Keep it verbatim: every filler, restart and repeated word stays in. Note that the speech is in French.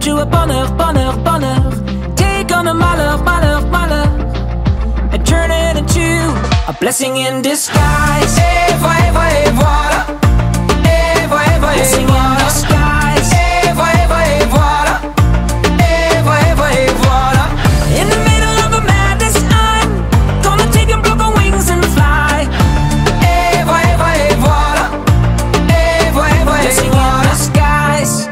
you a bonheur, bonheur, bonheur. Take on a malheur, malheur, malheur, and turn it into a blessing in disguise. Et voilà, et voilà, et voilà, et voilà.